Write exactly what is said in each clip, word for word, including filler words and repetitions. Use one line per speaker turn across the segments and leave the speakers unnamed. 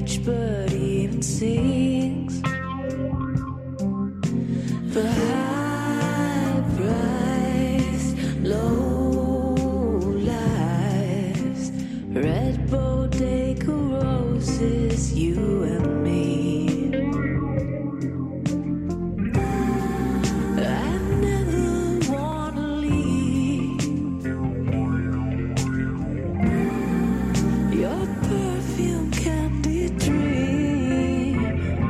each bird even sings. The high price, low lives, red bodega roses, you and me. I never wanna leave. Your perfume candy dream.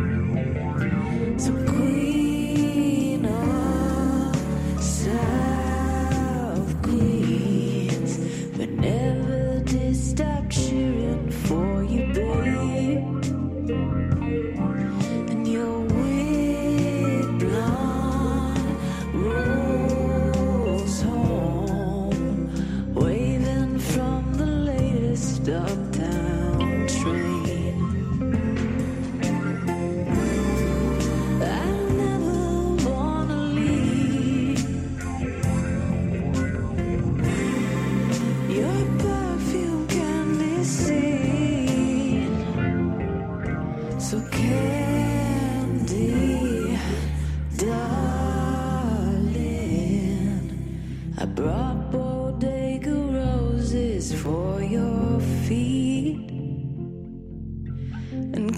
So queen of South Queens, but never did stop cheering for you, babe. And your wig blonde rolls home, waving from the latest uptown train. I never wanna leave. Your perfume can be seen. So candy, darling, I brought bodega roses for your feet. And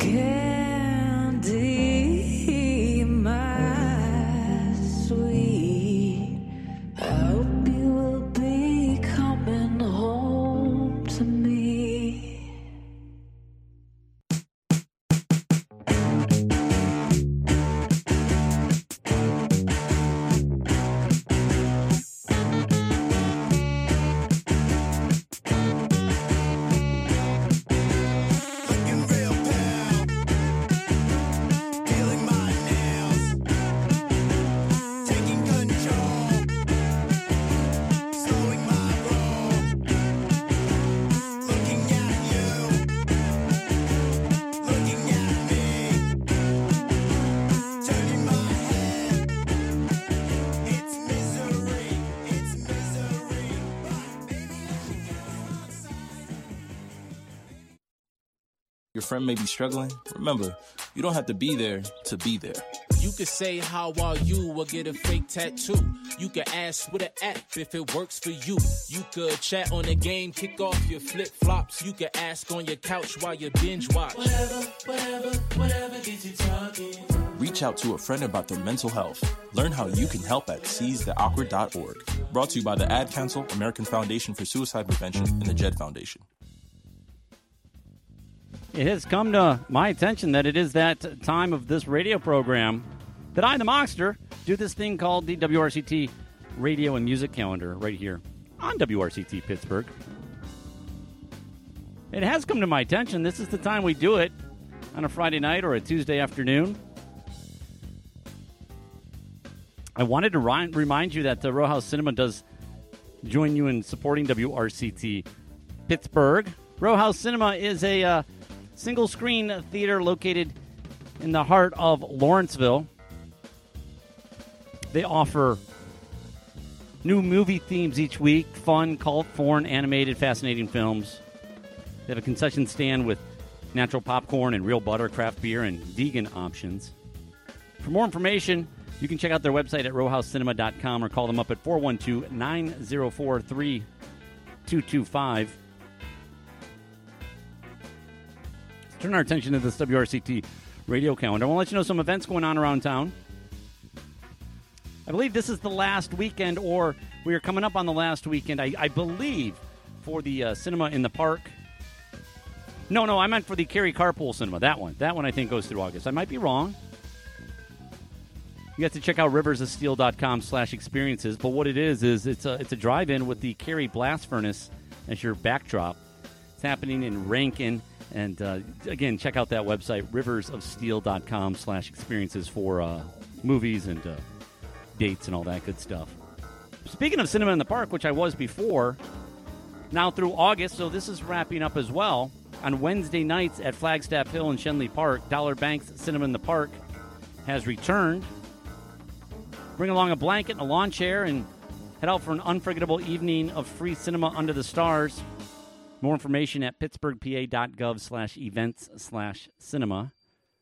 candy, my sweet, I hope you will be coming home to me.
Looking real pale, peeling my nails, taking control, slowing my roll, looking at you, looking at me, turning my head. It's misery, it's misery, but baby I can't outside.
Your friend may be struggling. Remember, you don't have to be there to be there.
You could say, how are you, or get a fake tattoo. You could ask with an app if it works for you. You could chat on the game, kick off your flip-flops. You could ask on your couch while you binge watch.
Whatever, whatever, whatever gets you talking.
Reach out to a friend about their mental health. Learn how you can help at seize the awkward dot org. Brought to you by the Ad Council, American Foundation for Suicide Prevention, and the Jed Foundation.
It has come to my attention that it is that time of this radio program that I, the Mockster, do this thing called the W R C T Radio and Music Calendar right here on W R C T Pittsburgh. It has come to my attention. This is the time we do it on a Friday night or a Tuesday afternoon. I wanted to ri- remind you that the Row House Cinema does join you in supporting W R C T Pittsburgh. Row House Cinema is a uh, single-screen theater located in the heart of Lawrenceville. They offer new movie themes each week, fun, cult, foreign, animated, fascinating films. They have a concession stand with natural popcorn and real butter, craft beer, and vegan options. For more information, you can check out their website at row house cinema dot com or call them up at four one two, nine zero four, three two two five. Let's turn our attention to this W R C T radio calendar. I want to let you know some events going on around town. I believe this is the last weekend, or we are coming up on the last weekend, I, I believe, for the uh, cinema in the park. No, no, I meant for the Cary Carpool Cinema. That one. That one I think goes through August. I might be wrong. You have to check out rivers of steel dot com slash experiences. But what it is, is it's a, it's a drive-in with the Cary Blast Furnace as your backdrop. It's happening in Rankin. And, uh, again, check out that website, rivers of steel dot com slash experiences for uh, movies and uh, dates and all that good stuff. Speaking of cinema in the park, which I was before, now through August, so this is wrapping up as well. On Wednesday nights at Flagstaff Hill and Shenley Park, Dollar Bank's Cinema in the Park has returned. Bring along a blanket and a lawn chair and head out for an unforgettable evening of free cinema under the stars. More information at pittsburghpa.gov slash events slash cinema.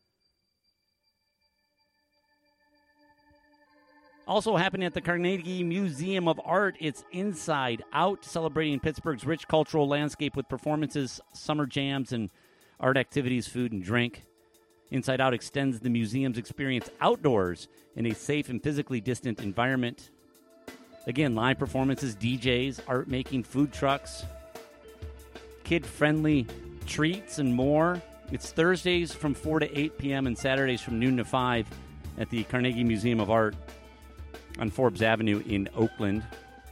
Also happening at the Carnegie Museum of Art, it's Inside Out, celebrating Pittsburgh's rich cultural landscape with performances, summer jams, and art activities, food, and drink. Inside Out extends the museum's experience outdoors in a safe and physically distant environment. Again, live performances, D Js, art making, food trucks, kid-friendly treats, and more. It's Thursdays from four to eight p.m. and Saturdays from noon to five at the Carnegie Museum of Art on Forbes Avenue in Oakland.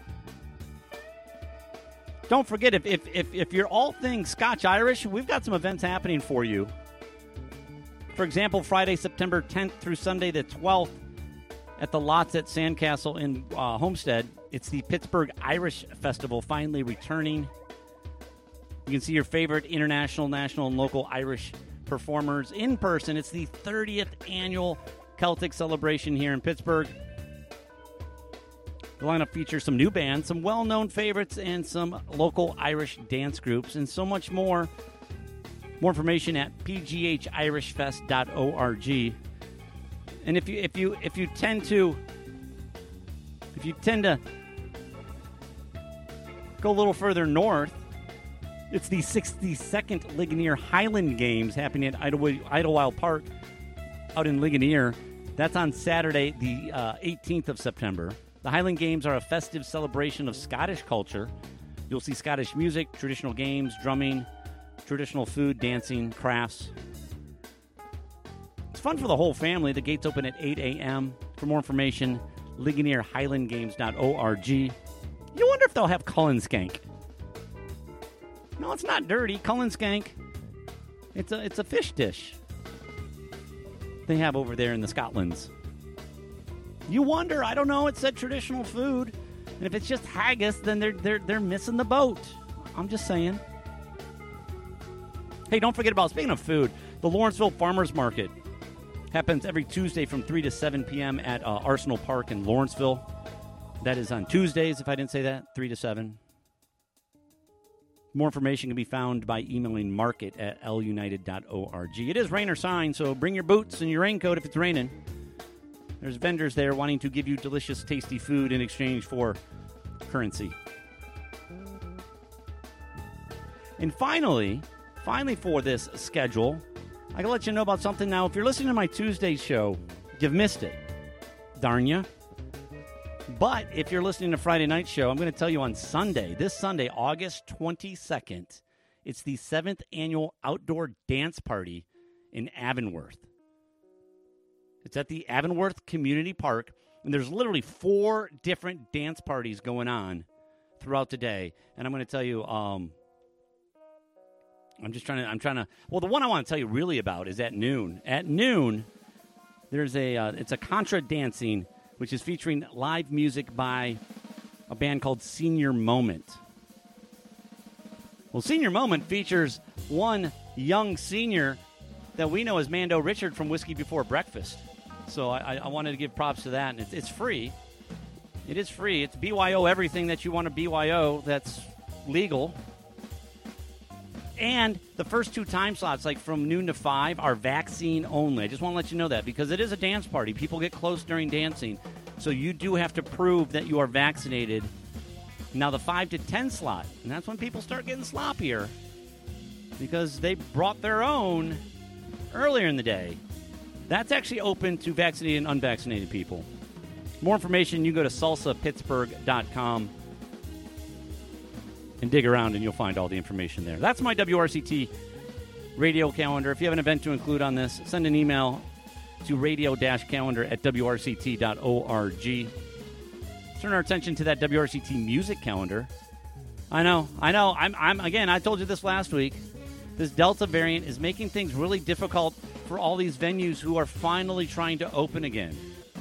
Don't forget, if, if, if, if you're all things Scotch-Irish, we've got some events happening for you. For example, Friday, September tenth through Sunday the twelfth at the Lots at Sandcastle in uh, Homestead. It's the Pittsburgh Irish Festival finally returning. You can see your favorite international, national, and local Irish performers in person. It's the thirtieth annual Celtic celebration here in Pittsburgh. The lineup features some new bands, some well-known favorites, and some local Irish dance groups, and so much more. More information at p g h irish fest dot org. And if you if you if you tend to if you tend to go a little further north, it's the sixty-second Ligonier Highland Games happening at Idlewild, Idlewild Park out in Ligonier. That's on Saturday, the uh, eighteenth of September. The Highland Games are a festive celebration of Scottish culture. You'll see Scottish music, traditional games, drumming, traditional food, dancing, crafts. It's fun for the whole family. The gates open at eight a.m. For more information, ligonier highland games dot org. You wonder if they'll have Cullen Skank. No, it's not dirty. Cullen Skank. It's a, it's a fish dish they have over there in the Scotlands. You wonder, I don't know, it said traditional food. And if it's just haggis, then they're they're they're missing the boat. I'm just saying. Hey, don't forget about, speaking of food, the Lawrenceville Farmers Market happens every Tuesday from three to seven p.m. at uh, Arsenal Park in Lawrenceville. That is on Tuesdays, if I didn't say that, three to seven. More information can be found by emailing market at l united dot org. It is rain or shine, so bring your boots and your raincoat if it's raining. There's vendors there wanting to give you delicious, tasty food in exchange for currency. And finally, finally for this schedule, I gotta let you know about something now. If you're listening to my Tuesday show, you've missed it. Darn ya. But if you're listening to Friday night show, I'm going to tell you on Sunday, this Sunday, August twenty-second, it's the seventh annual outdoor dance party in Avonworth. It's at the Avonworth Community Park, and there's literally four different dance parties going on throughout the day. And I'm going to tell you, um, I'm just trying to, I'm trying to, well, the one I want to tell you really about is at noon. At noon, there's a, uh, it's a contra dancing, which is featuring live music by a band called Senior Moment. Well, Senior Moment features one young senior that we know as Mando Richard from Whiskey Before Breakfast. So I, I wanted to give props to that, and it's, it's free. It is free. It's B Y O everything that you want to B Y O that's legal. And the first two time slots, like from noon to five, are vaccine only. I just want to let you know that because it is a dance party. People get close during dancing. So you do have to prove that you are vaccinated. Now the five to ten slot, and that's when people start getting sloppier because they brought their own earlier in the day. That's actually open to vaccinated and unvaccinated people. More information, you go to salsa pittsburgh dot com and dig around, and you'll find all the information there. That's my W R C T radio calendar. If you have an event to include on this, send an email to radio-calendar at w r c t dot org. Let's turn our attention to that W R C T music calendar. I know, I know. I'm, I'm again, I told you this last week. This Delta variant is making things really difficult for all these venues who are finally trying to open again.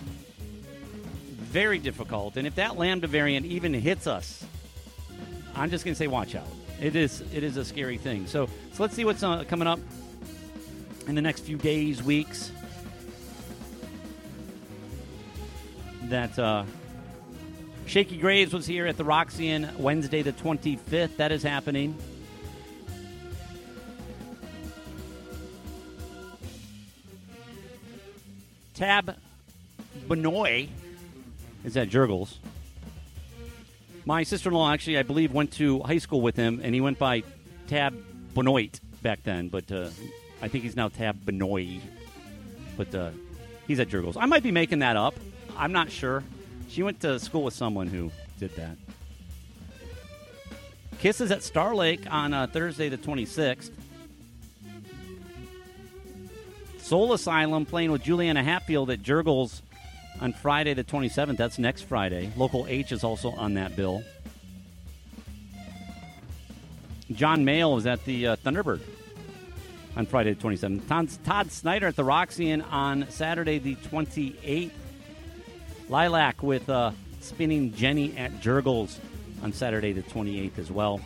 Very difficult. And if that Lambda variant even hits us, I'm just going to say watch out. It is it is a scary thing. So, so let's see what's uh, coming up in the next few days, weeks. That uh, Shaky Graves was here at the Roxy Inn Wednesday the twenty-fifth. That is happening. Tab Benoit is at Jurgles. My sister-in-law actually, I believe, went to high school with him, and he went by Tab Benoit back then, but uh, I think he's now Tab Benoit. But uh, he's at Jurgles. I might be making that up. I'm not sure. She went to school with someone who did that. Kiss is at Star Lake on uh, Thursday the twenty-sixth. Soul Asylum playing with Juliana Hatfield at Jurgles on Friday the twenty-seventh. That's next Friday. Local H is also on that bill. John Mayall is at the uh, Thunderbird on Friday the twenty-seventh. Todd, Todd Snyder at the Roxy on Saturday the twenty-eighth. Lilac with uh, Spinning Jenny at Jurgles on Saturday the twenty-eighth as well.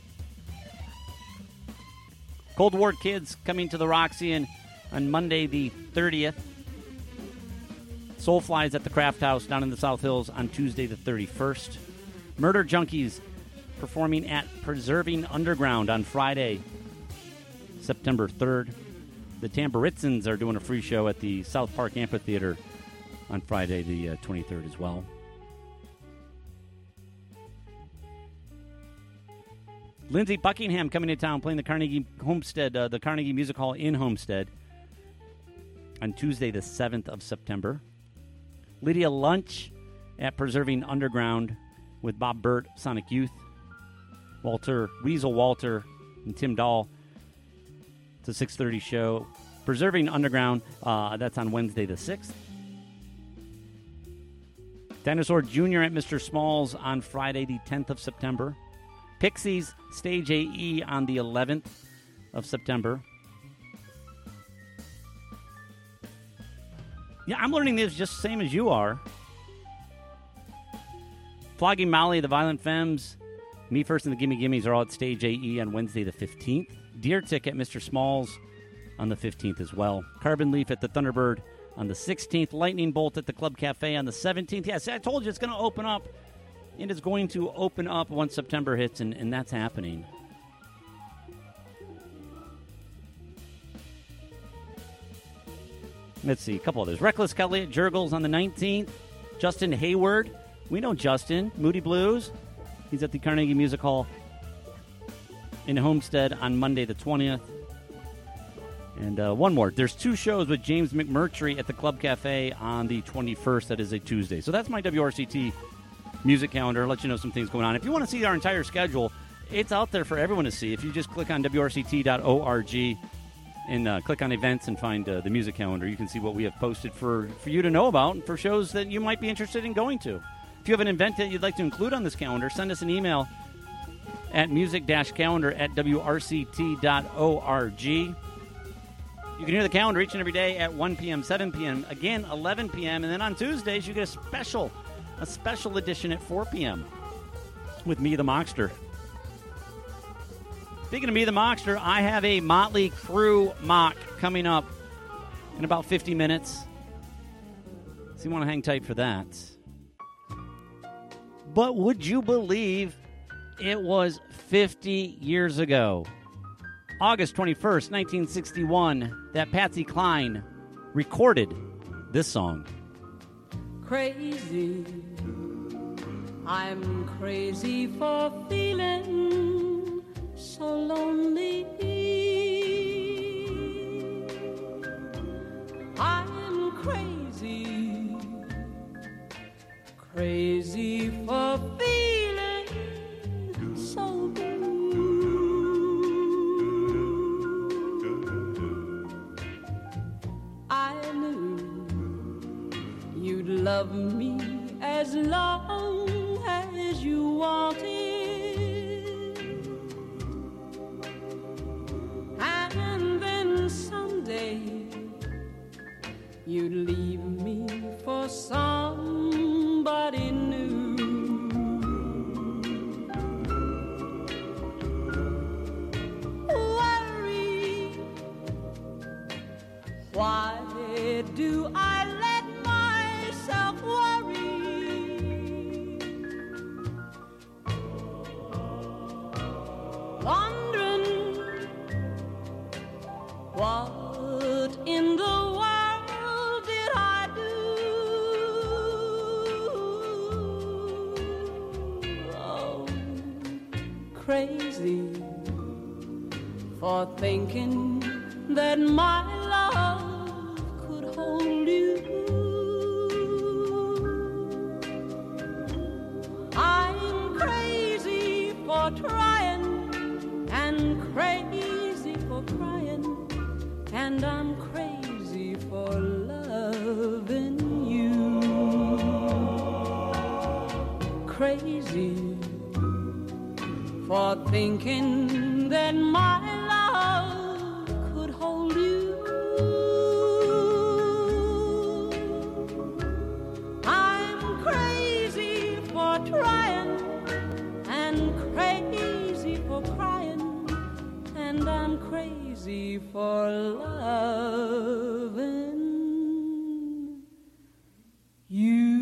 Cold War Kids coming to the Roxy on Monday the thirtieth. Soulflies at the Craft House down in the South Hills on Tuesday the thirty-first. Murder Junkies performing at Preserving Underground on Friday, September third. The Tamburitzans are doing a free show at the South Park Amphitheater on Friday the uh, twenty-third as well. Lindsey Buckingham coming to town playing the Carnegie Homestead, uh, the Carnegie Music Hall in Homestead on Tuesday the seventh of September. Lydia Lunch at Preserving Underground with Bob Burt, Sonic Youth. Walter, Weasel Walter, and Tim Dahl. It's a six thirty show. Preserving Underground, uh, that's on Wednesday the sixth. Dinosaur Junior at Mister Smalls on Friday the tenth of September. Pixies, Stage A E on the eleventh of September. Yeah, I'm learning this just the same as you are. Flogging Molly, the Violent Femmes, Me First and the Gimme Gimmes are all at Stage A E on Wednesday the fifteenth. Deer Tick at Mister Smalls on the fifteenth as well. Carbon Leaf at the Thunderbird on the sixteenth. Lightning Bolt at the Club Cafe on the seventeenth. Yes, I told you it's going to open up. It is going to open up once September hits, and, and that's happening. Let's see, a couple others. Reckless Kelly at Jurgles on the nineteenth. Justin Hayward. We know Justin. Moody Blues. He's at the Carnegie Music Hall in Homestead on Monday the twentieth. And uh, one more. There's two shows with James McMurtry at the Club Cafe on the twenty-first. That is a Tuesday. So that's my W R C T music calendar. I'll let you know some things going on. If you want to see our entire schedule, it's out there for everyone to see. If you just click on W R C T dot org and uh, click on events and find uh, the music calendar, you can see what we have posted for, for you to know about and for shows that you might be interested in going to. If you have an event that you'd like to include on this calendar, send us an email at music-calendar at W R C T dot org. You can hear the calendar each and every day at one p.m., seven p.m., again, eleven p.m., and then on Tuesdays you get a special, a special edition at four p.m. with me, the Mockster. Speaking of me, the Mockster, I have a Motley Crue mock coming up in about fifty minutes. So you want to hang tight for that. But would you believe it was fifty years ago, August twenty-first, nineteen sixty-one, that Patsy Cline recorded this song.
Crazy, I'm crazy for feeling so lonely. I'm crazy, crazy for feeling so blue. I knew you'd love me as long as you wanted. And then someday you'd leave me for somebody new. Worry, why do I let myself worry? Wondering what in the world did I for thinking that my love could hold you. I'm crazy for trying and crazy for crying, and I'm crazy for loving you. Crazy for thinking that my love could hold you. I'm crazy for trying and crazy for crying, and I'm crazy for loving you.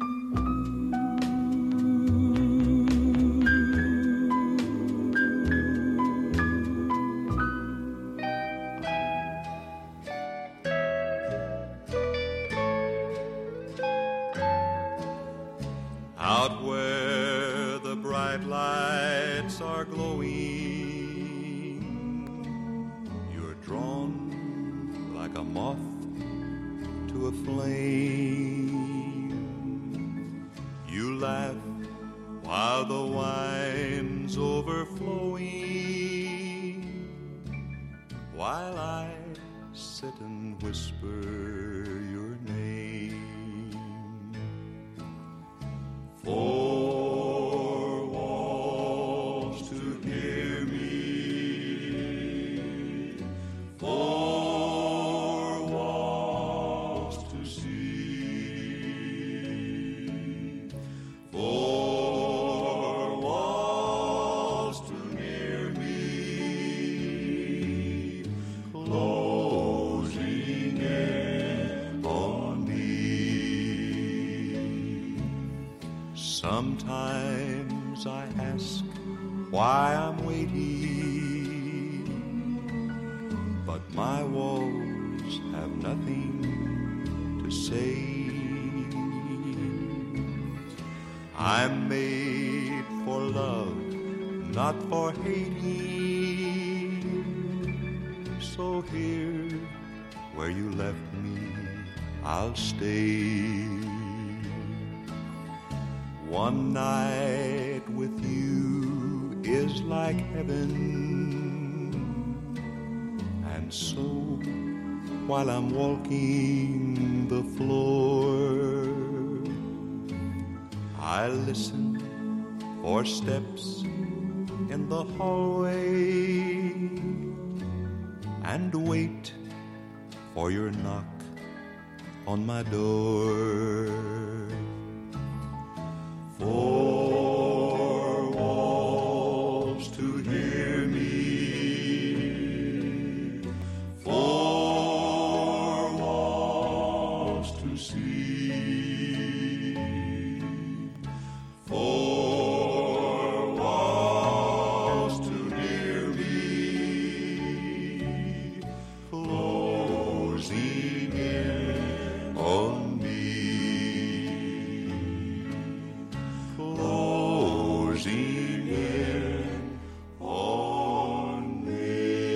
Out where the bright lights are glowing, you're drawn like a moth to a flame. You laugh while the wine's overflowing, while I sit and whisper your name. Four walls to hear me, four walls to see, four walls to near me, closing in on me. Sometimes I ask why I'm waiting, but my walls have nothing to say. I'm made for love, not for hating. So here, where you left me, I'll stay. One night with you is like heaven, and so while I'm walking the floor, I listen for steps in the hallway and wait for your knock on my door. Four walls to hear me, four walls to see, four walls to near me, closing in on me. Closing in on me.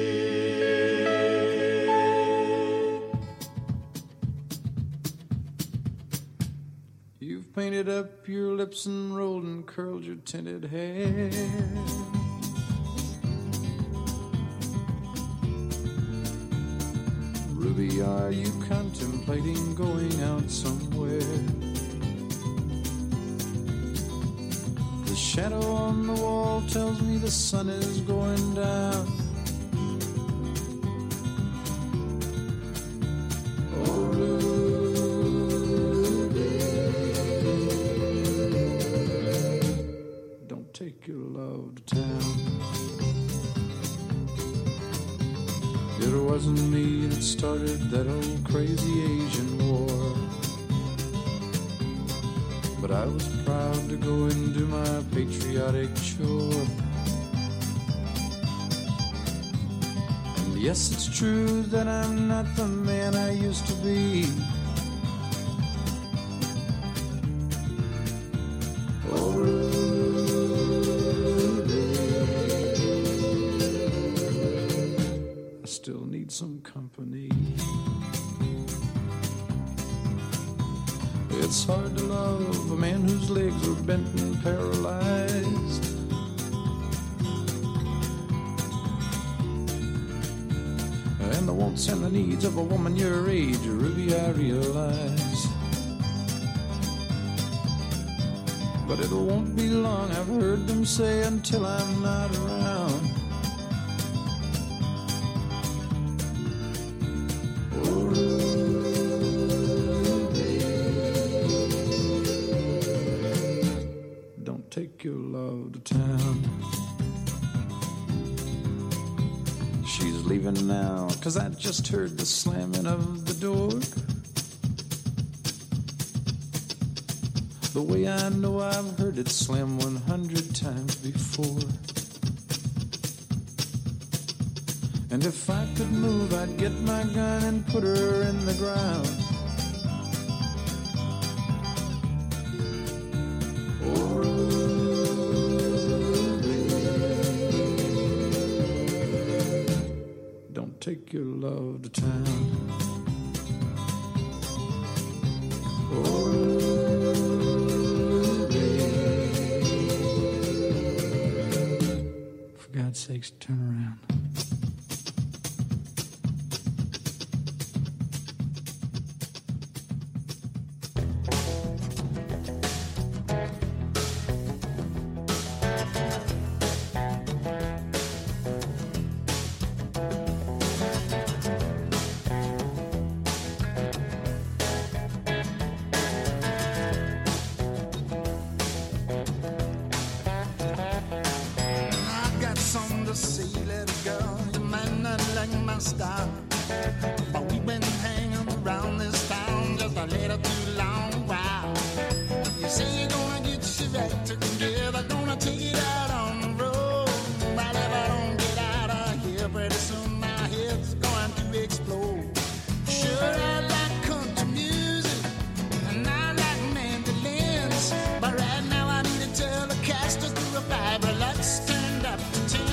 You've painted up your lips and rolled and curled your tinted hair. Ruby, are you contemplating going out somewhere? The shadow on the wall tells me the sun is going down. Oh, Ruby, don't take your love to town. It wasn't me that started that old crazy Asian war, but I was proud to go and do my patriotic chore. And yes, it's true that I'm not the man I used to be. Oh, Ruby, still need some company. It's hard to love a man whose legs are bent and paralyzed. And the wants and the needs of a woman your age, really I realize. But it won't be long, I've heard them say, until I'm not around. Oh, Ruby, don't take your love to town. She's leaving now, 'cause I just heard the slamming of the door. The way I know I've heard it slam one hundred times before. And if I could move, I'd get my gun and put her in the ground. Oh, Ruby, don't take your love to town. Oh, for God's sakes, turn around.
I've got something to say, little girl. You might not like my style, but we've been hanging around this town just a little too long while. You say you're gonna get your act together, gonna take it out on the road. But if I don't get out of here pretty soon, my head's going to explode. Sure, I like country music and I like mandolins, but right now I need a Telecaster through a fiber. Let's turn up to ten.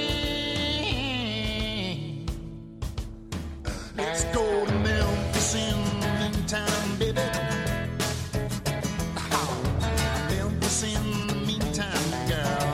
Let's go to Memphis in the meantime, baby. Oh, Memphis in the meantime, girl.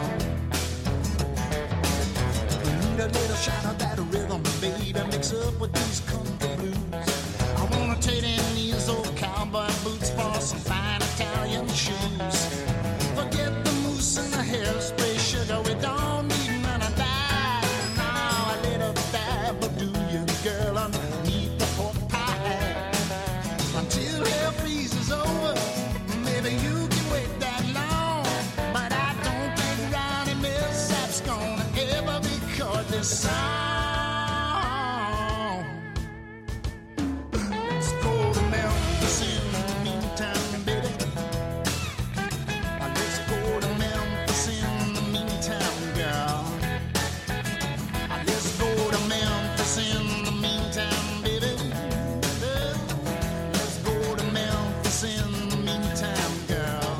We need a little shot of that rhythm, baby, mix up with these country blues. I wanna trade in these old cowboy boots for some fine Italian shoes. Forget the mousse and the hairspray, sugar, we don't need none of that. No, a little dab will do you, girl, underneath the pork pie. Until hell freezes over, maybe you can wait that long. But I don't think Ronnie Millsap's gonna ever record this song. Let's go to Memphis in the meantime, baby. Let's go to Memphis in the meantime, girl. Let's go to Memphis in the meantime, baby. Let's go to Memphis in the meantime, girl.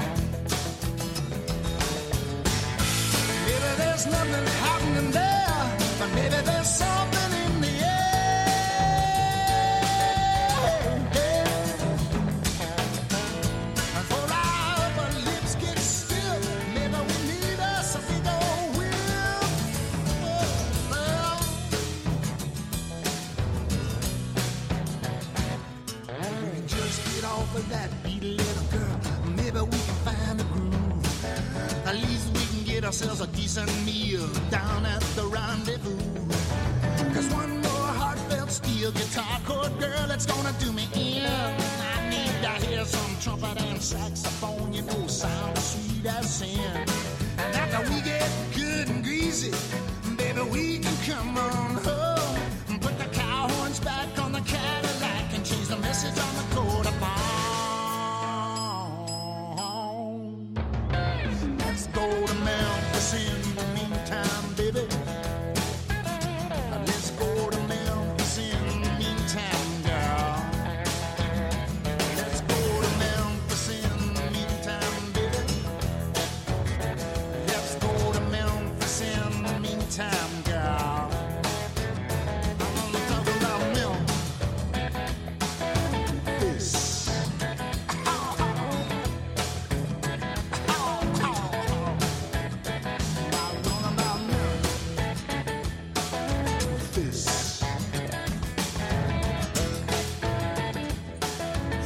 Maybe there's nothing happening there, but maybe there's something in the air. And for our lips get still, maybe we need us a big old wheel. Well, we can just get off of that beat, little girl. Maybe we can find a groove. At least we can get ourselves a decent meal down at the rendezvous. 'Cause one more heartfelt steel guitar chord, girl, it's gonna do me in. I need to hear some trumpet and saxophone, you know, sound as sweet as sin. And after we get good and greasy, baby, we can come on home and put the cow horns back on the Cadillac and change the message on the coat of arms. Let's go to Memphis in the meantime, baby. Let's go to Memphis in the meantime, girl. Let's go to Memphis in the meantime, baby. Let's go to Memphis in the meantime, girl.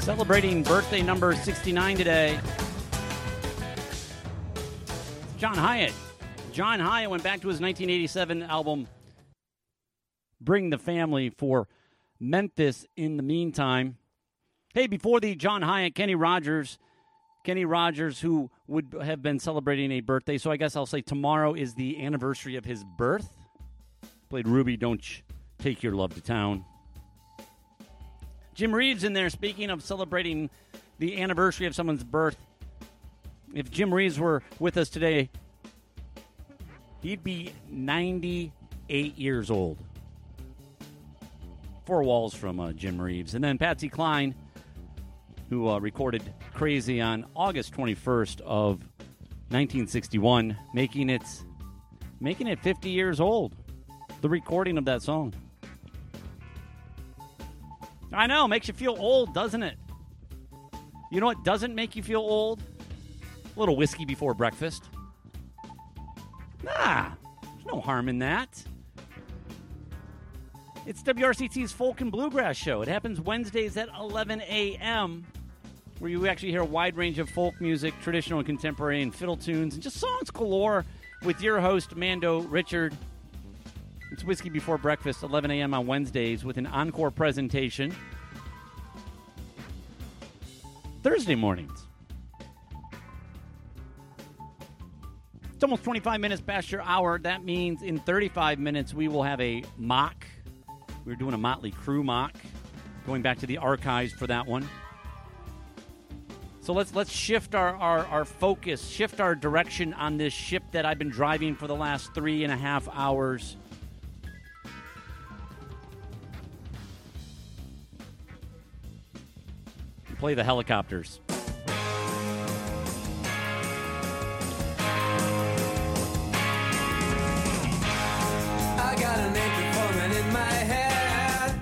Celebrating birthday number sixty-nine today. John Hyatt. John Hyatt went back to his nineteen eighty-seven album, Bring the Family, for Memphis in the meantime. Hey, before the John Hyatt, Kenny Rogers. Kenny Rogers, who would have been celebrating a birthday, so I guess I'll say tomorrow is the anniversary of his birth. Played Ruby, Don't Take Your Love to Town. Jim Reeves in there, speaking of celebrating the anniversary of someone's birth. If Jim Reeves were with us today, he'd be ninety-eight years old. Four walls from uh, Jim Reeves. And then Patsy Cline, who uh, recorded Crazy on August twenty-first of nineteen sixty-one, making it, making it fifty years old. The recording of that song. I know, makes you feel old, doesn't it? You know what doesn't make you feel old? A little whiskey before breakfast. Nah, there's no harm in that. It's W R C T's Folk and Bluegrass Show. It happens Wednesdays at eleven a.m., where you actually hear a wide range of folk music, traditional and contemporary, and fiddle tunes, and just songs galore with your host, Mando Richard. It's Whiskey Before Breakfast, eleven a.m. on Wednesdays, with an encore presentation Thursday mornings. It's almost twenty-five minutes past your hour. That means in thirty-five minutes we will have a mock. We're doing a Motley Crue mock, going back to the archives for that one. So let's let's shift our, our, our focus, shift our direction on this ship that I've been driving for the last three and a half hours. Play the helicopters.
I got an aching forming in my head.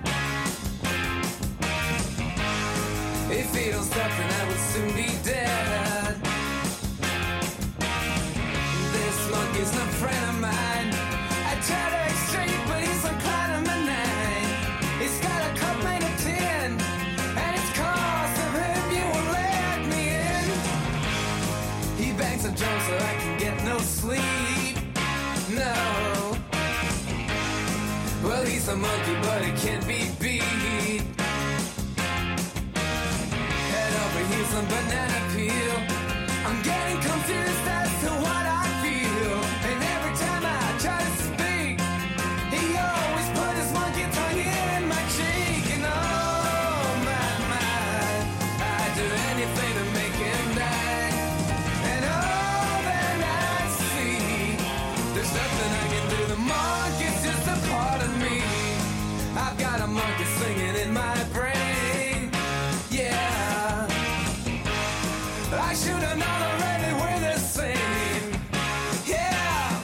If he don't stop, then I would soon be dead. This monkey's no friend of mine. I try to extreme, but he's like climbing my nine. He's got a cup made of tin, and it's cause of him you won't let me in. He bangs a drum so I can get no sleep. No. Well, he's a monkey, but he can't be beat. Head over heels on banana peel. I'm getting confused as to what I feel. And every time I try to speak, he always put his monkey tongue in my cheek. And oh my, my, I'd do anything to make him die. And all that I see, there's nothing I can do. The monkey's just a part of me. I've got a monkey singing in my brain. Yeah, I should have known already we're the same. Yeah.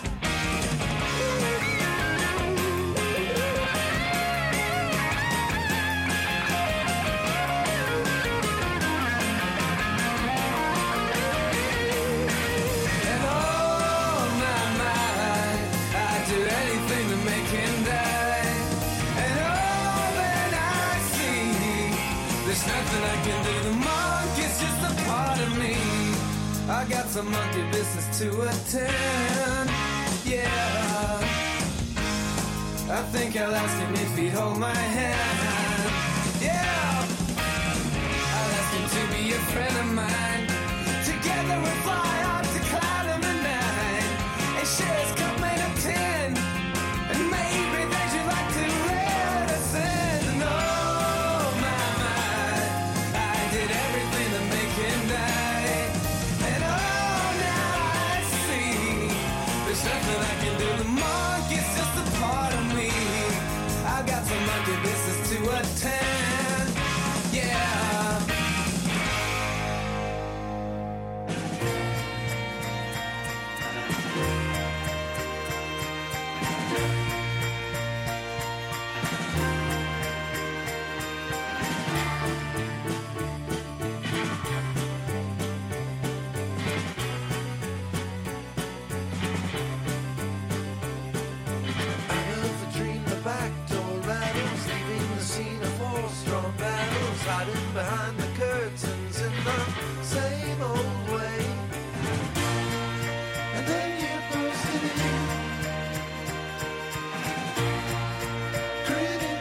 And oh my, my, I'd do anything to make him die. And all that I see, there's nothing I can do. The monkey's just a part of me. I got some monkey business to attend. Yeah, I think I'll ask him if he'd hold my hand. Yeah, I'll ask him to be a friend of mine. Together we'll fly up to cloud number nine and share his cup made of tin. And maybe that you'd like to let us in. And oh my, my, I did everything to make him die. And oh, now I see, there's nothing I can do. The monkey's just a part of me. I've got some monkey business to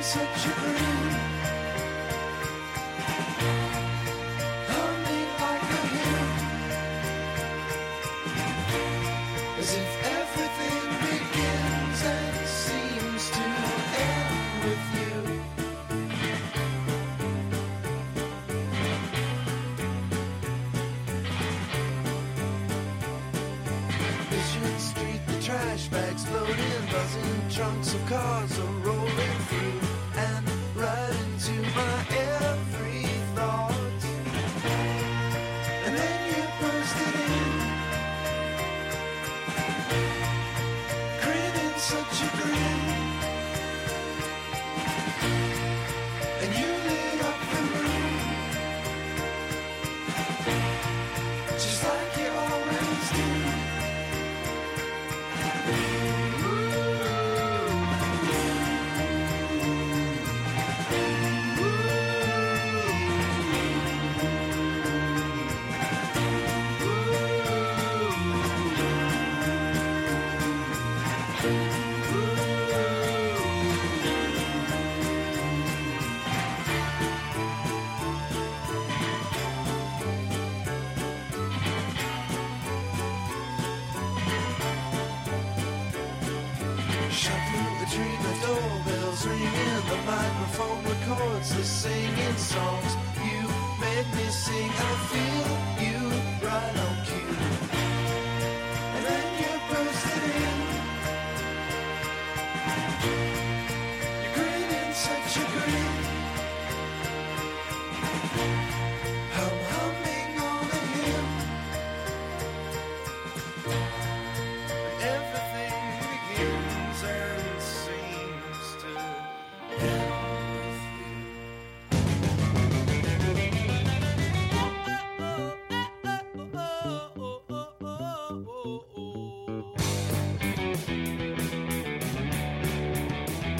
such a groove, humming like a hymn, as if everything begins and seems to end with you. Vision Street, the trash bags floating, buzzing trunks of cars are rolling through and right into my every thought. And then you bursted in, grinning such a grin, and you lit up the room, just like you always do. Shut through the dream, the doorbells ringing, the microphone records the singing songs. You made me sing, I feel you right on cue. And then you bursted in, you're grinning such a grin, I'm humming on a hymn, and everything begins and seems to end with you.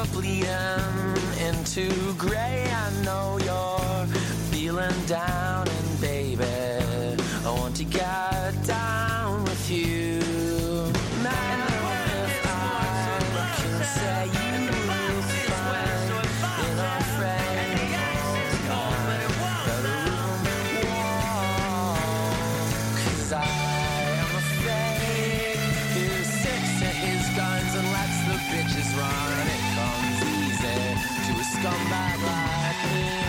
you're bleeding into gray. I know you're feeling down, and baby, I want to get down with you. Man, if I can say you will find in our frame, the room warm, 'cause I am afraid he sticks to his guns and lets the bitches run. It comes easy to a scumbag like me.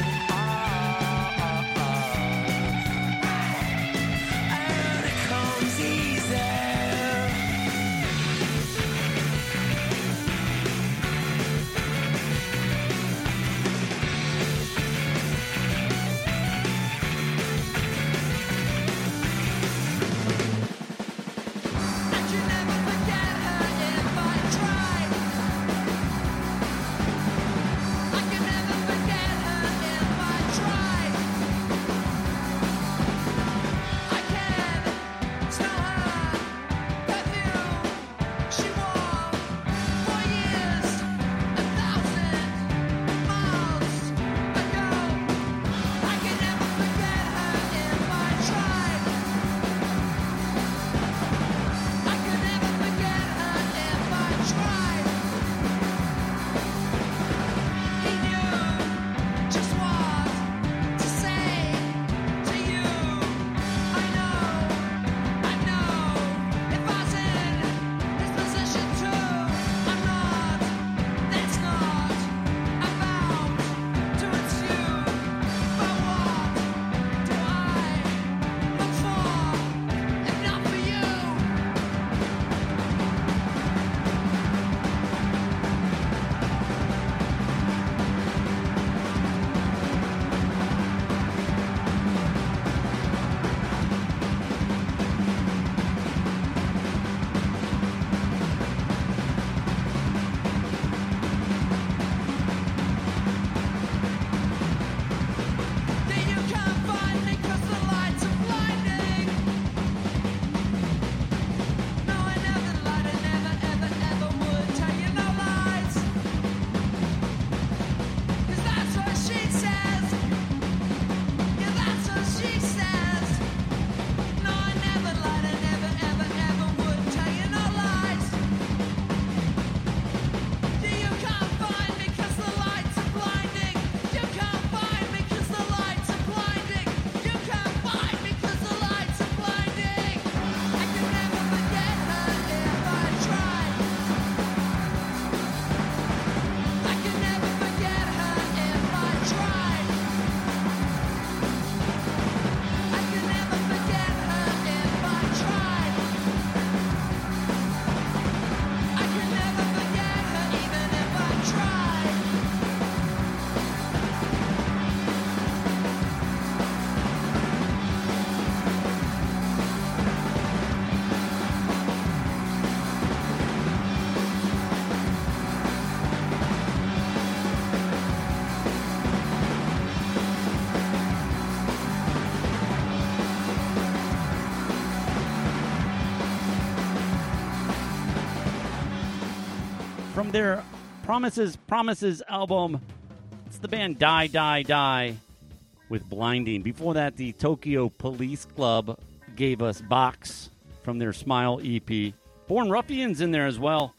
From their Promises, Promises album, it's the band Die, Die, Die with Blinding. Before that, the Tokyo Police Club gave us Box from their Smile E P. Born Ruffians in there as well.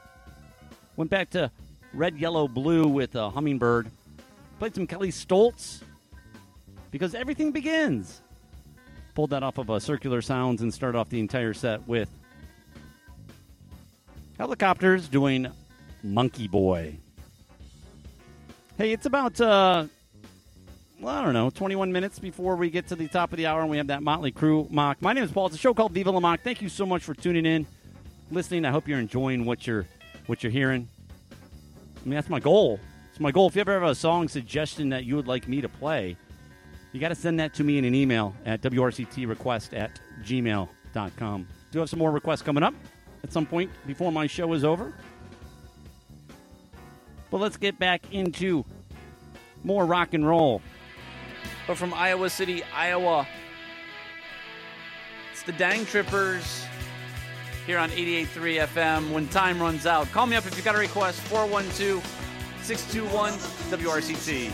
Went back to Red, Yellow, Blue with a Hummingbird. Played some Kelly Stoltz, Because Everything Begins. Pulled that off of a Circular Sounds and started off the entire set with Helicopters doing Monkey Boy. Hey, it's about, uh, well, I don't know, twenty-one minutes before we get to the top of the hour and we have that Motley Crue mock. My name is Paul. It's a show called Viva La Mock. Thank you so much for tuning in, listening. I hope you're enjoying what you're what you're hearing. I mean, that's my goal. It's my goal. If you ever have a song suggestion that you would like me to play, you got to send that to me in an email at w r c t request at gmail dot com. Do have some more requests coming up at some point before my show is over. But let's get back into more rock and roll. But from Iowa City, Iowa, it's the Dang Trippers here on eighty-eight point three F M. When time runs out, call me up if you got a request, four one two,
six two one W R C T.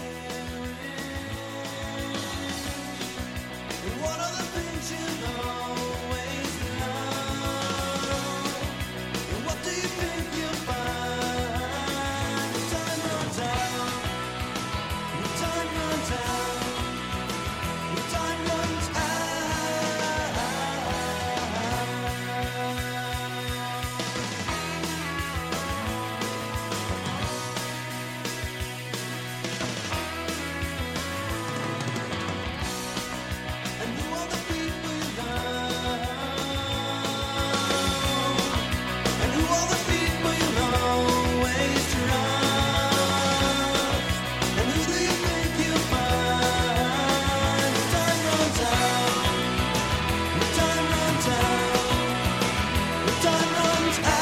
What are the things you always know? What do you think you'll find? The time runs out. The time runs out. The time runs out. And who are the people you love? And who are the people you'll always trust? And who do you think you'll find? The time runs out. The time runs out. The time runs out.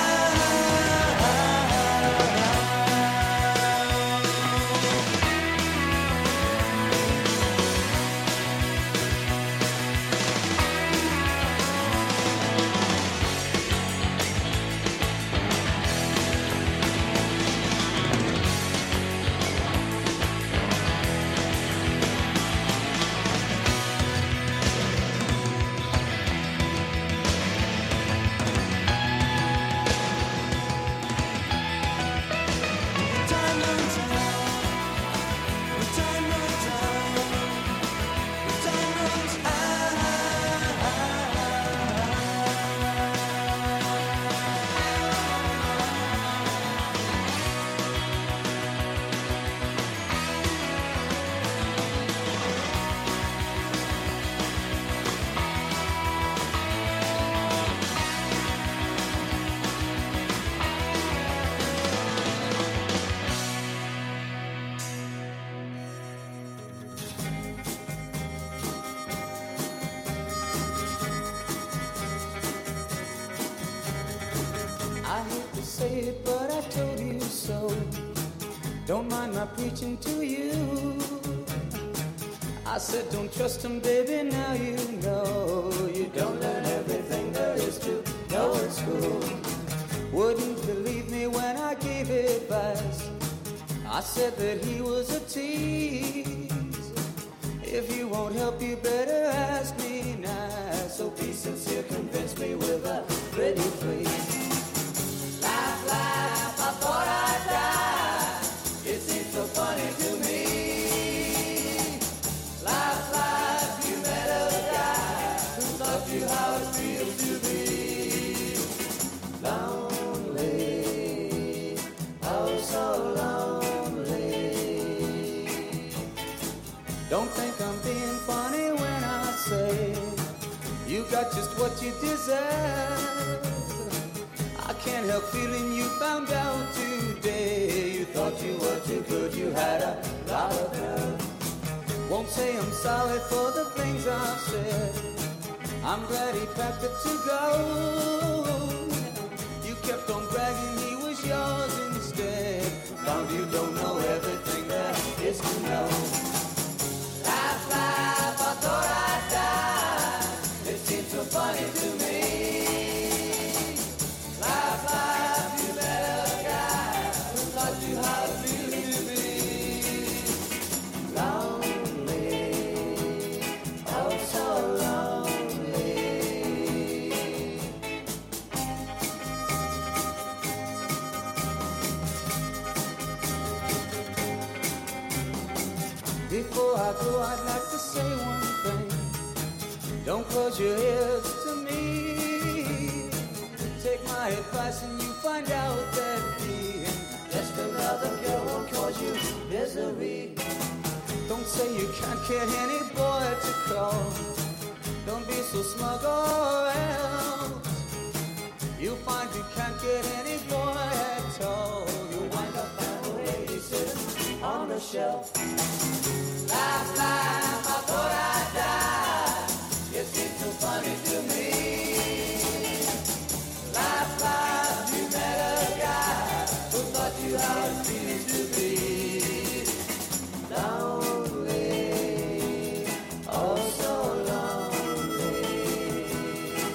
I hate to say it, but I told you so. Don't mind my preaching to you. I said don't trust him, baby, now you know. You don't learn everything there is to know in school. Wouldn't believe me when I gave advice. I said that he was a tease. If you won't help, you better ask me nice. So be sincere, convince me with a pretty please. Laugh, laugh, I thought I'd die. It seems so funny to me. Laugh, laugh, you met a guy who taught you how it feels to be lonely, oh so lonely. Don't think I'm being funny when I say you got just what you deserve. I can't help feeling you found out today. You thought you were too good, you had a lot of nerve. Won't say I'm sorry for the things I've said. I'm glad he packed it to go. You kept on bragging he was yours instead. Found you don't know everything there is to know. Laugh, laugh, I thought I'd die. It seems so funny to me. Laugh, laugh, you met a guy who taught you how it feels to be lonely, oh so lonely. Before I go, I'd like to say one thing. Don't close your ears to me. Take my advice and you find out that being just another girl won't cause you misery. Don't say you can't get any boy to call. Don't be so smug or else you'll find you can't get any boy at all. You'll wind up found a lady sitting on the shelf. Laugh, laugh, I thought I'd die. It seems so funny to me. Laugh, laugh, you met a guy who taught you how it feels to be lonely, oh so lonely.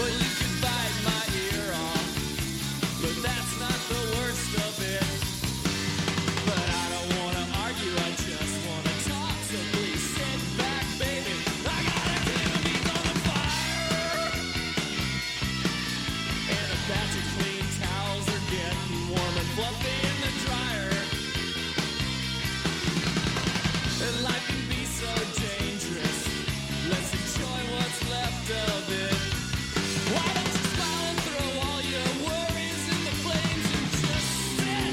Well, you could bite my ear off, but that's not the worst of it. But I don't wanna argue, I just wanna talk. So please sit back, baby. I gotta clean the meat on the fire, and a batch of clean towels are getting warm and fluffy in the dryer. And life can be so dangerous. Let's enjoy what's left of it. Why don't you smile and throw all your worries in the flames and just sit?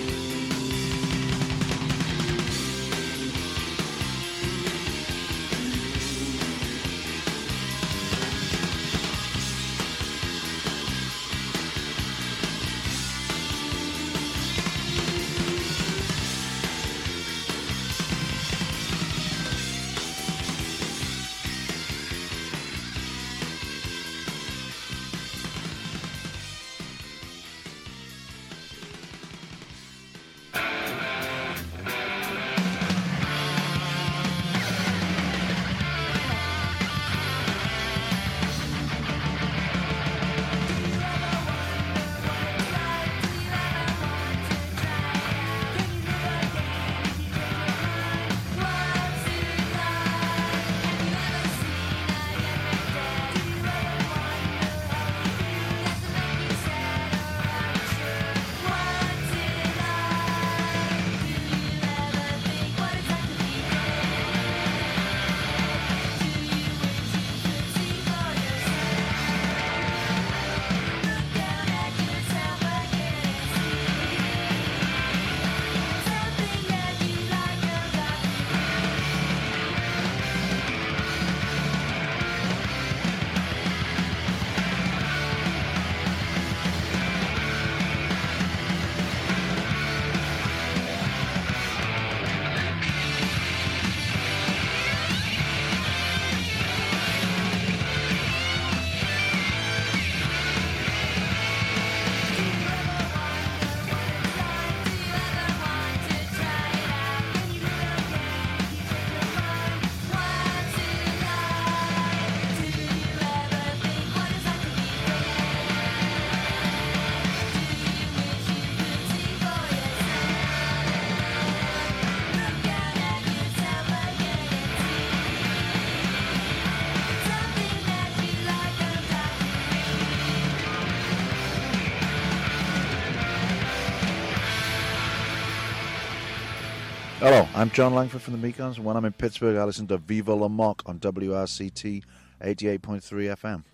Hello, I'm John Langford from the Mekons, and when I'm in Pittsburgh, I listen to Viva La Mock on W R C T eighty-eight point three F M.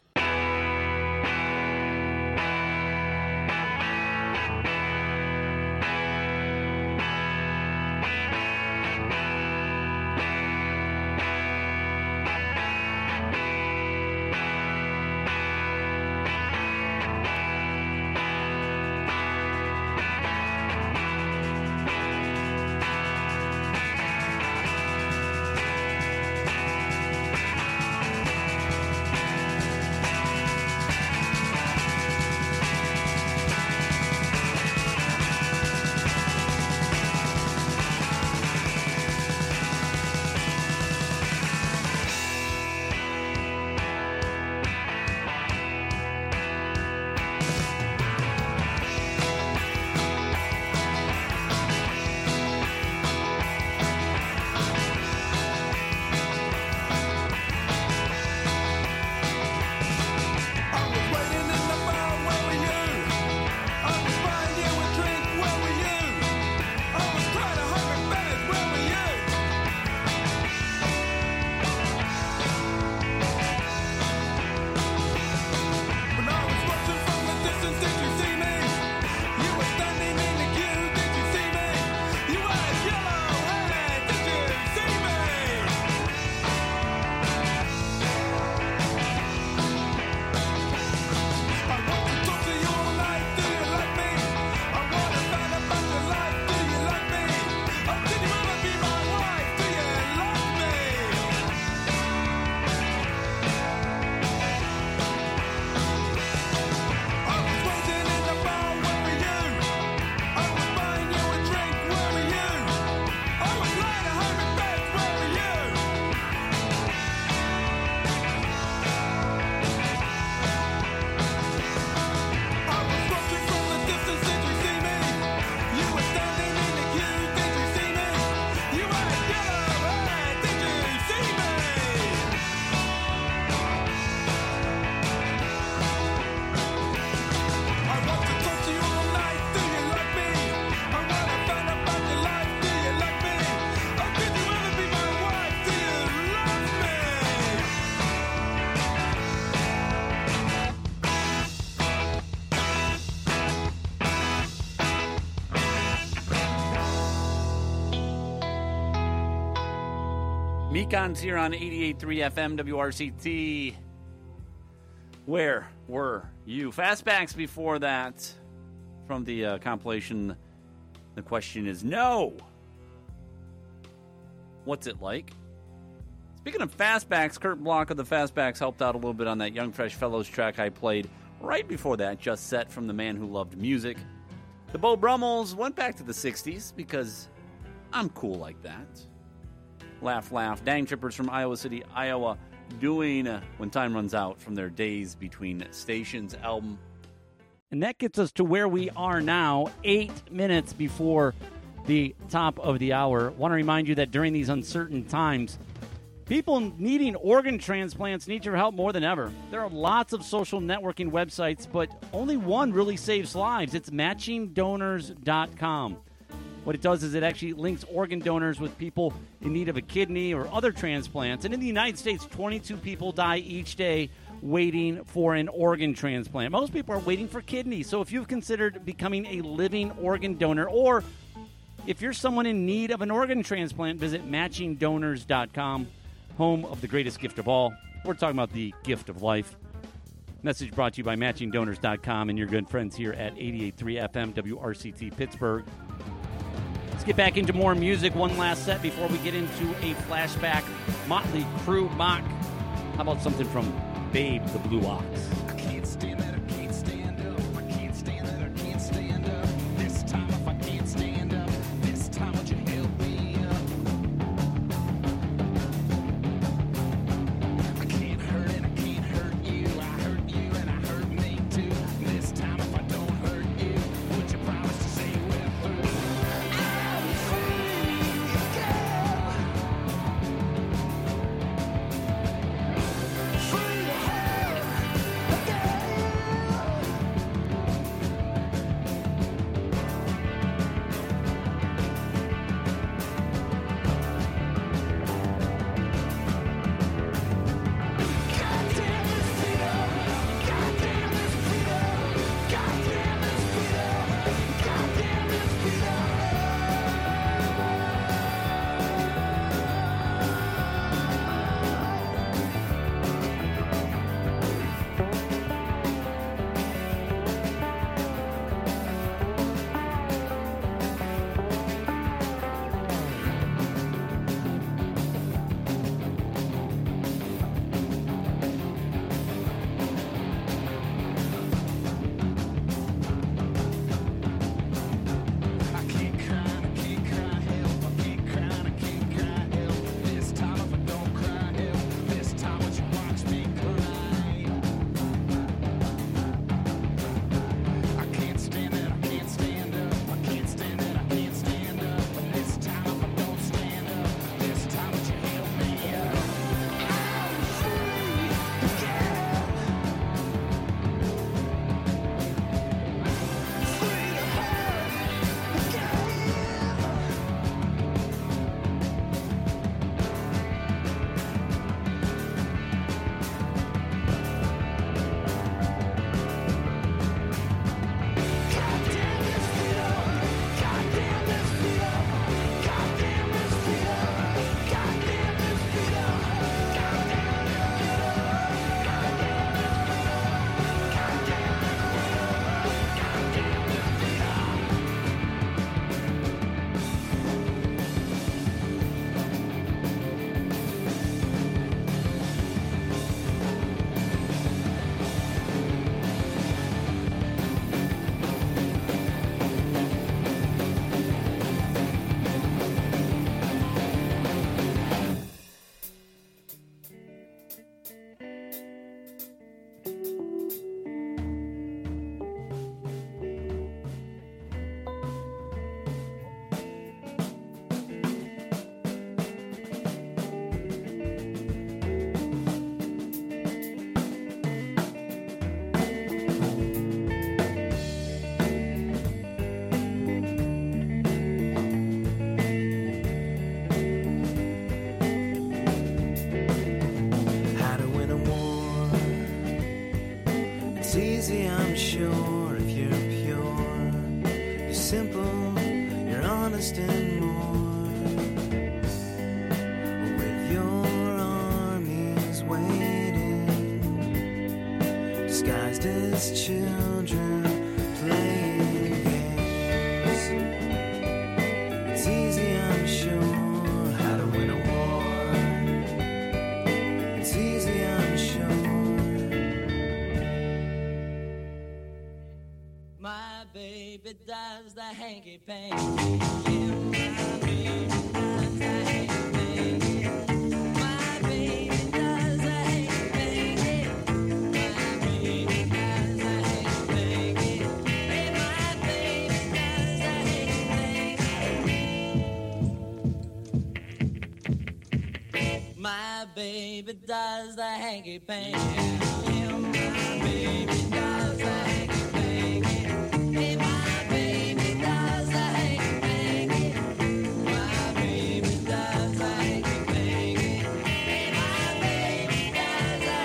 Meekons here on eighty-eight point three F M W R C T. Where were you? Fastbacks before that from the uh, compilation. The question is no. What's it like? Speaking of Fastbacks, Kurt Block of the Fastbacks helped out a little bit on that Young Fresh Fellows track I played right before that, Just Set from the Man Who Loved Music. The Beau Brummels went back to the sixties because I'm cool like that. Laugh, Laugh. Dang Trippers from Iowa City, Iowa, doing uh, When Time Runs Out from their Days Between Stations album.
And that gets us to where we are now, eight minutes before the top of the hour. Want to remind you that during these uncertain times, people needing organ transplants need your help more than ever. There are lots of social networking websites, but only one really saves lives. It's matching donors dot com. What it does is it actually links organ donors with people in need of a kidney or other transplants. And in the United States, twenty-two people die each day waiting for an organ transplant. Most people are waiting for kidneys. So if you've considered becoming a living organ donor, or if you're someone in need of an organ transplant, visit matching donors dot com, home of the greatest gift of all. We're talking about the gift of life. Message brought to you by matching donors dot com and your good friends here at eighty-eight point three F M W R C T Pittsburgh. Let's get back into more music. One last set before we get into a flashback. Motley Crue mock. How about something from Babe the Blue Ox?
I can't stand that, I can't stand up. I can't stand that, I can't stand up. This time if I can't stand up, this time would you help me up? I can't hurt and I can't hurt you. I hurt you and I hurt me too. This time if I don't hurt you, would you promise to say we're through? I'm free again. Free to have
easy, I'm sure, if you're pure. You're simple, you're honest and more. With your disguised as children playing games. It's easy, I'm sure, how to win a war. It's easy, I'm sure.
My baby does the hanky-panky. Yeah, my baby does the hanky-panky. My baby does the hanky-panky. My baby does the hanky-panky. Hey, my baby does the hanky-panky. My baby does the hanky-panky. Yeah, my baby does the hanky-panky. Hey, my baby does the hanky-panky. My baby does the hanky-panky. Hey, my baby does the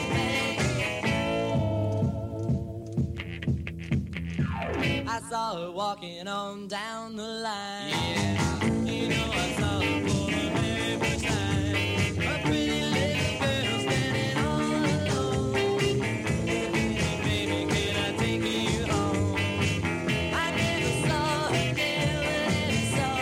hanky-panky. I saw her walking on down the line. Yeah, you know I saw her for the very first time. A pretty little girl standing all alone. Hey, baby, can I take you home? I never saw her, never, never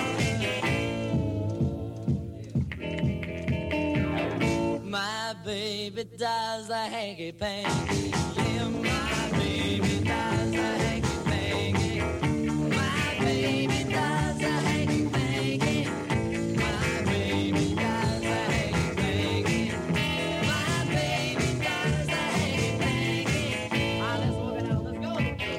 saw her. My baby does the hanky-panky. Yeah, my baby does the hanky-panky. My baby does the hanky-panky. My baby does the hanky-panky. My baby does the hanky-panky. Ah, let's work it out. Let's go.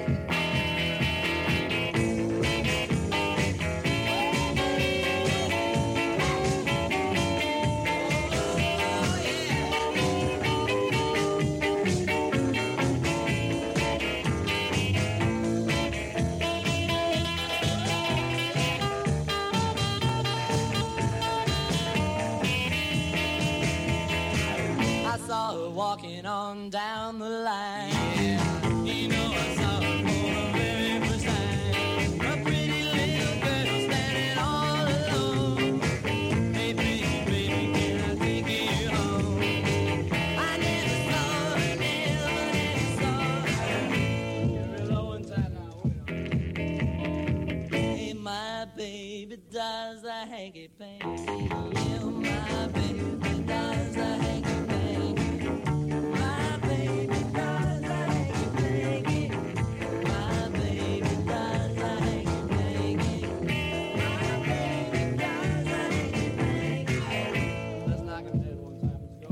I saw her walking on down the line. Yeah, you know I saw her for the very first time. A pretty little girl standing all alone. Hey, baby, baby, can I take you home? I never saw her, never, never saw her. Get real low inside now. Hey, my baby does the hanky-panky. Yeah, my baby does the hanky-panky. My baby does the hanky-panky. My baby does the hanky-panky. My baby does the hanky-panky. Let's knock him dead one time. Let's go.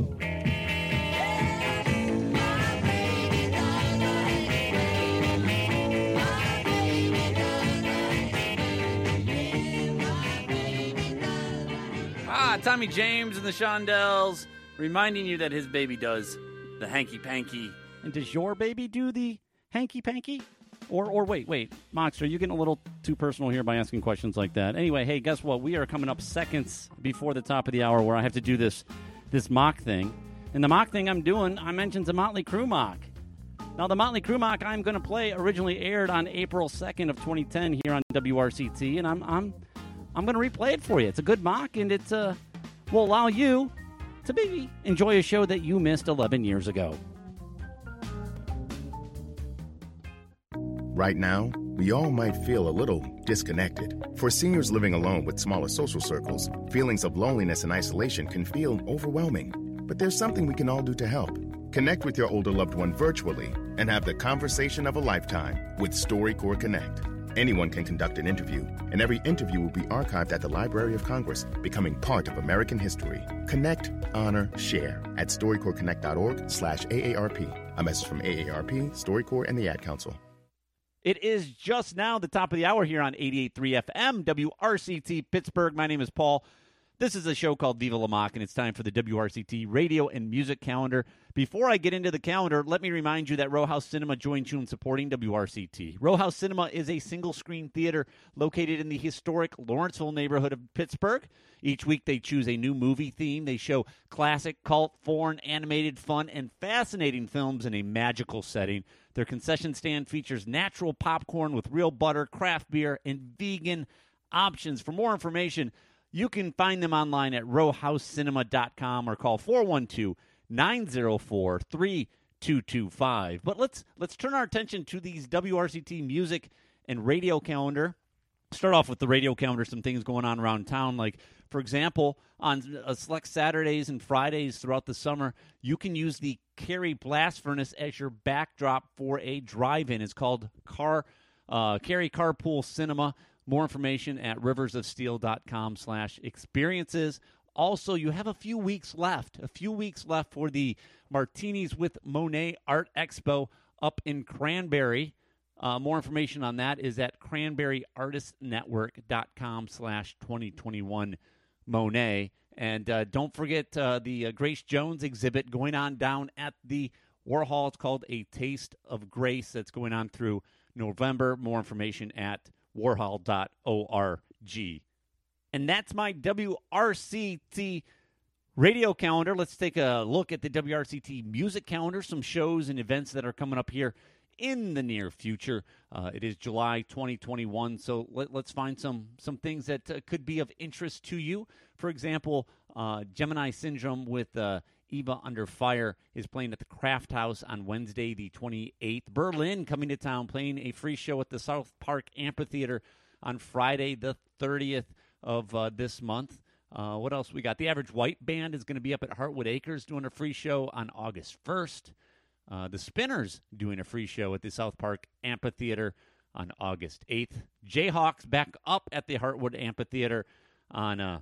My baby does the hanky-panky. My baby does the hanky-panky. My baby does the hanky-panky.
Ah, Tommy James and the Shondells reminding you that his baby does the hanky-panky.
And does your baby do the hanky-panky? Or, or wait, wait, Mox, are you getting a little too personal here by asking questions like that? Anyway, hey, guess what? We are coming up seconds before the top of the hour where I have to do this this mock thing. And the mock thing I'm doing, I mentioned the Motley Crue mock. Now, the Motley Crue mock I'm going to play originally aired on April second of twenty ten here on W R C T, and I'm I'm I'm going to replay it for you. It's a good mock, and it uh, will allow you to maybe enjoy a show that you missed eleven years ago.
Right now, we all might feel a little disconnected. For seniors living alone with smaller social circles, feelings of loneliness and isolation can feel overwhelming. But there's something we can all do to help. Connect with your older loved one virtually and have the conversation of a lifetime with StoryCorps Connect. Anyone can conduct an interview, and every interview will be archived at the Library of Congress, becoming part of American history. Connect, honor, share at StoryCorpsConnect.org slash AARP. A message from A A R P, StoryCorps, and the Ad Council.
It is just now the top of the hour here on eighty-eight point three F M, W R C T Pittsburgh. My name is Paul. This is a show called Viva La Mock, and it's time for the W R C T radio and music calendar. Before I get into the calendar, let me remind you that Row House Cinema joins you in supporting W R C T. Row House Cinema is a single-screen theater located in the historic Lawrenceville neighborhood of Pittsburgh. Each week they choose a new movie theme. They show classic, cult, foreign, animated, fun, and fascinating films in a magical setting. Their concession stand features natural popcorn with real butter, craft beer, and vegan options. For more information, you can find them online at row house cinema dot com or call four one two, nine zero four, three two two five. But let's let's turn our attention to these W R C T music and radio calendar. Start off with the radio calendar, some things going on around town. Like, for example, on uh, select Saturdays and Fridays throughout the summer, you can use the Cary Blast Furnace as your backdrop for a drive-in. It's called Car uh, Cary Carpool Cinema. More information at riversofsteel.com slash experiences. Also, you have a few weeks left, a few weeks left for the Martinis with Monet Art Expo up in Cranberry. Uh, more information on that is at cranberryartistnetwork.com slash 2021 Monet. And uh, don't forget uh, the uh, Grace Jones exhibit going on down at the Warhol. It's called A Taste of Grace. That's going on through November. More information at warhol dot org. And that's my W R C T radio calendar. Let's take a look at the W R C T music calendar, some shows and events that are coming up here in the near future. Uh, it is July twenty twenty-one, so let, let's find some some things that uh, could be of interest to you. For example, uh, Gemini Syndrome with uh, Eva Under Fire is playing at the Craft House on Wednesday the twenty-eighth. Berlin coming to town, playing a free show at the South Park Amphitheater on Friday the thirtieth of uh, this month. Uh, what else we got? The Average White Band is going to be up at Heartwood Acres doing a free show on August first. Uh, the Spinners doing a free show at the South Park Amphitheater on August eighth. Jayhawks back up at the Heartwood Amphitheater on uh,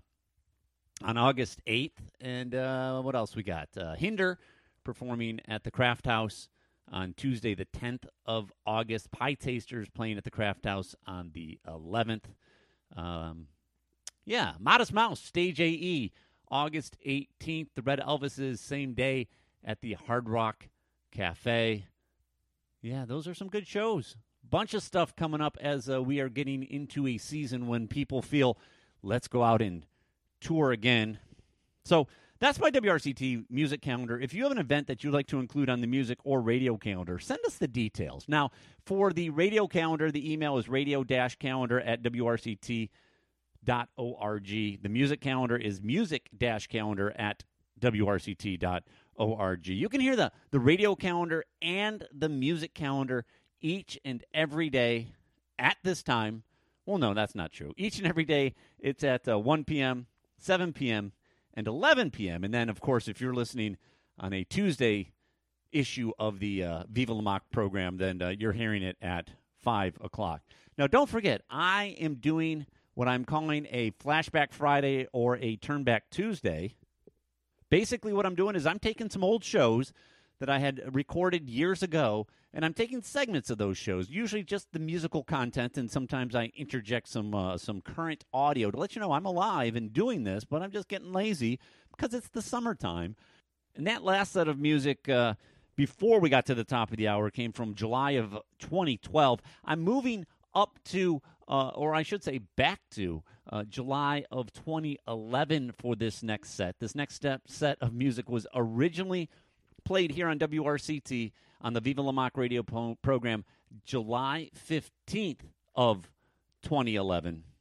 on August eighth. And uh, what else we got? Uh, Hinder performing at the Craft House on Tuesday the tenth of August. Pie Tasters playing at the Craft House on the eleventh. Um, yeah, Modest Mouse, Stage A E, August eighteenth. The Red Elvises, same day at the Hard Rock Cafe. Yeah, those are some good shows. Bunch of stuff coming up as uh, we are getting into a season when people feel, let's go out and tour again. So that's my W R C T music calendar. If you have an event that you'd like to include on the music or radio calendar, send us the details. Now, for the radio calendar, the email is radio-calendar at W R C T dot org. The music calendar is music-calendar at W R C T dot org. You can hear the, the radio calendar and the music calendar each and every day at this time. Well, no, that's not true. Each and every day, it's at uh, one p.m., seven p.m., and eleven p.m. And then, of course, if you're listening on a Tuesday issue of the uh, Viva La Mock program, then uh, you're hearing it at five o'clock. Now, don't forget, I am doing what I'm calling a Flashback Friday or a Turnback Tuesday. Basically, what I'm doing is I'm taking some old shows that I had recorded years ago, and I'm taking segments of those shows, usually just the musical content, and sometimes I interject some uh, some current audio to let you know I'm alive and doing this, but I'm just getting lazy because it's the summertime. And that last set of music, uh, before we got to the top of the hour, came from July of twenty twelve. I'm moving up to, uh, or I should say back to, uh, July of twenty eleven for this next set. This next step set of music was originally played here on W R C T on the Viva La Mock radio po- program July fifteenth of twenty eleven.